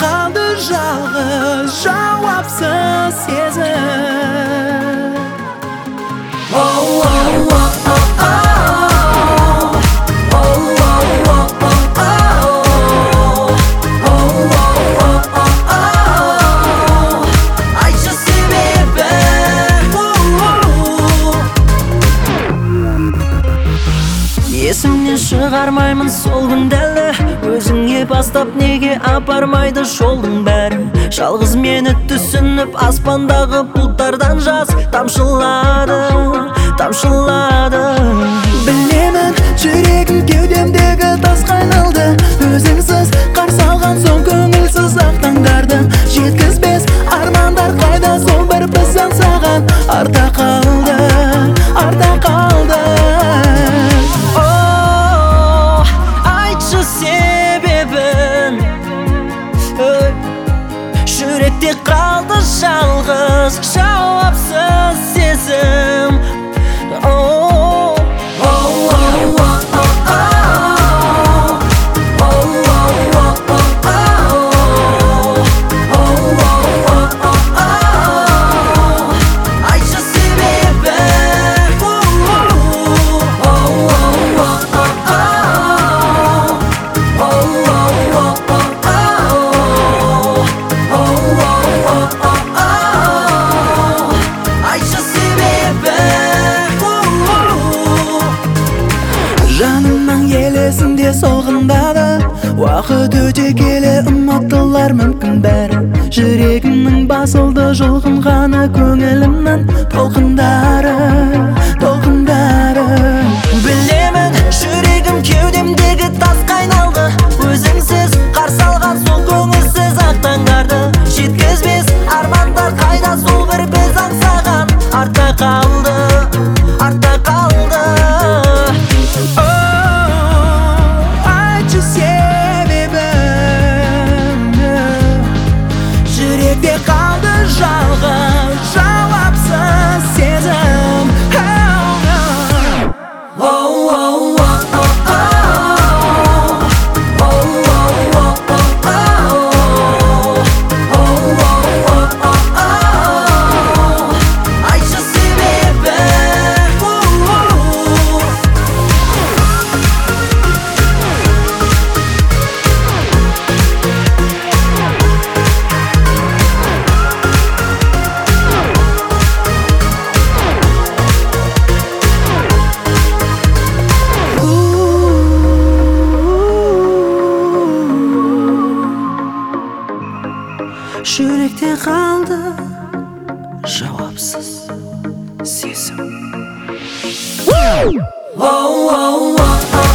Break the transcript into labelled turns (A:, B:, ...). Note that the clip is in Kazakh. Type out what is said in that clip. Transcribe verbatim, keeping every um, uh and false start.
A: qaldı жалғыз жауапсыз сезім. Oh, oh, oh, oh, oh. Есімнен шығармаймын сол күнді әлі, өзіңе бастап неге апармайды жолдың бәрі. Жалғыз мені түсініп аспандағы бұлттардан жаз тамшылады, тамшылады. Білемін, жүрегім кеудемдегі тасқа айналды, өзіңсіз қарсы алған соң көңілсіз ақ таңдарды. Жеткізбес армандар қайда, сол бір біз аңсаған арта қалды, арта қалды. Жүректе қалды жалғыз жауапсыз сезім. Жанымның елесінде солғындады, уақыт өте келе ұмыттылар мүмкін бәрі. Жүрегімнің басылды жұлқынғаны көңілімнің толқындары, толқындары. Білемін, жүрегім кеудемдегі тасқа айналды, өзіңсіз қарсы алған сол көңілсіз ақ таңдарды. Жеткізбес армандар қайда, сол бір біз аңсаған артта қалды, артта қалды. Жүректе қалды жалғыз жауапсыз сезім. Айтшы себебі. Жүректе қалды жауапсыз сезім.